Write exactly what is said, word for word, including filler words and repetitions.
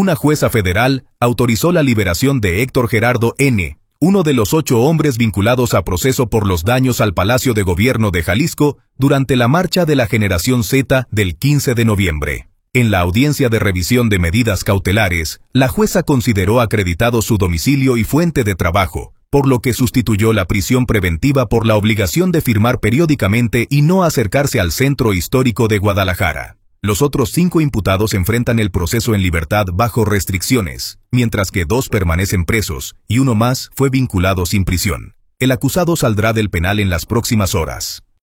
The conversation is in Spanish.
una jueza federal autorizó la liberación de Héctor Gerardo N., uno de los ocho hombres vinculados a proceso por los daños al Palacio de Gobierno de Jalisco durante la marcha de la Generación Z del quince de noviembre. En la audiencia de revisión de medidas cautelares, la jueza consideró acreditado su domicilio y fuente de trabajo, por lo que sustituyó la prisión preventiva por la obligación de firmar periódicamente y no acercarse al Centro Histórico de Guadalajara. Los otros cinco imputados enfrentan el proceso en libertad bajo restricciones, mientras que dos permanecen presos y uno más fue vinculado sin prisión. El acusado saldrá del penal en las próximas horas.